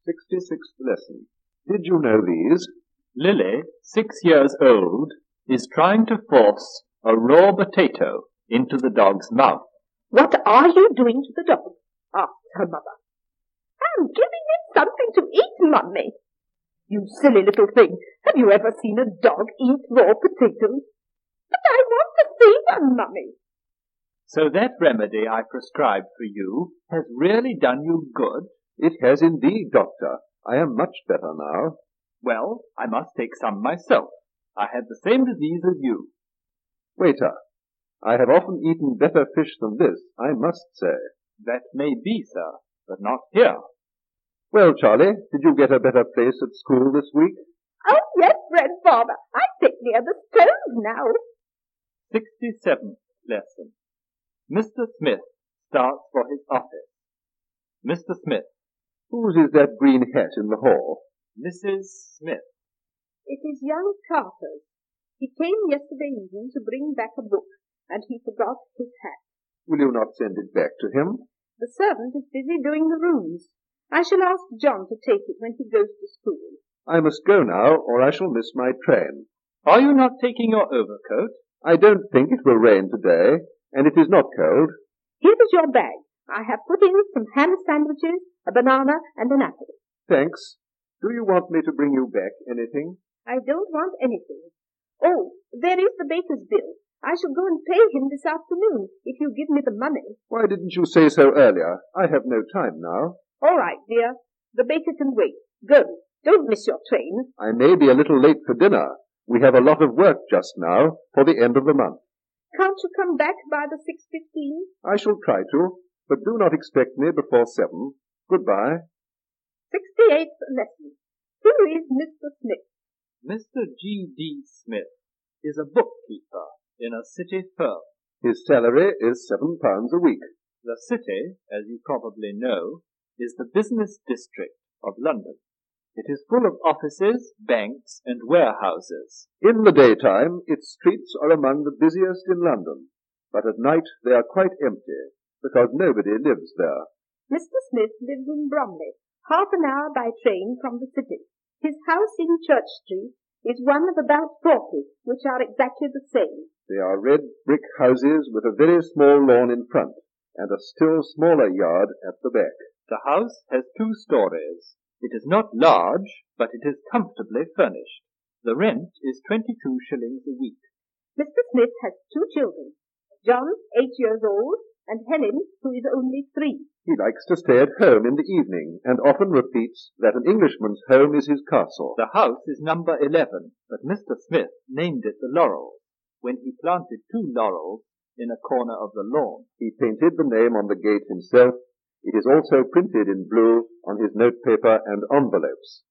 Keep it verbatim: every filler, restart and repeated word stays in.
sixty-sixth lesson. Did you know these? Lily, six years old, is trying to force a raw potato into the dog's mouth. What are you doing to the dog? Asked her mother. I'm giving him something to eat, Mummy. You silly little thing. Have you ever seen a dog eat raw potatoes? But I want to see one, Mummy. So that remedy I prescribed for you has really done you good? It has indeed, Doctor. I am much better now. Well, I must take some myself. I had the same disease as you. Waiter, I have often eaten better fish than this, I must say. That may be, sir, but not here. Well, Charlie, did you get a better place at school this week? Oh, yes, Grandfather. I sit near the stove now. sixty-seventh lesson. Mister Smith starts for his office. Mister Smith. Whose is that green hat in the hall? Missus Smith. It is young Carter's. He came yesterday evening to bring back a book, and he forgot his hat. Will you not send it back to him? The servant is busy doing the rooms. I shall ask John to take it when he goes to school. I must go now, or I shall miss my train. Are you not taking your overcoat? I don't think it will rain today, and it is not cold. Here is your bag. I have put in some ham sandwiches, a banana, and an apple. Thanks. Do you want me to bring you back anything? I don't want anything. Oh, there is the baker's bill. I shall go and pay him this afternoon, if you give me the money. Why didn't you say so earlier? I have no time now. All right, dear. The baker can wait. Go. Don't miss your train. I may be a little late for dinner. We have a lot of work just now, for the end of the month. Can't you come back by the six fifteen? I shall try to, but do not expect me before seven. Goodbye. Sixty-eighth lesson. Who is Mister Smith? Mister G. D. Smith is a bookkeeper in a city firm. His salary is seven pounds a week. The city, as you probably know, is the business district of London. It is full of offices, banks, and warehouses. In the daytime, its streets are among the busiest in London, but at night they are quite empty, because nobody lives there. Mister Smith lives in Bromley, half an hour by train from the city. His house in Church Street is one of about forty, which are exactly the same. They are red brick houses with a very small lawn in front, and a still smaller yard at the back. The house has two stories. It is not large, but it is comfortably furnished. The rent is twenty-two shillings a week. Mister Smith has two children, John, eight years old, and Helen, who is only three. He likes to stay at home in the evening, and often repeats that an Englishman's home is his castle. The house is number eleven, but Mister Smith named it the Laurels, when he planted two laurels in a corner of the lawn. He painted the name on the gate himself. It is also printed in blue on his notepaper and envelopes.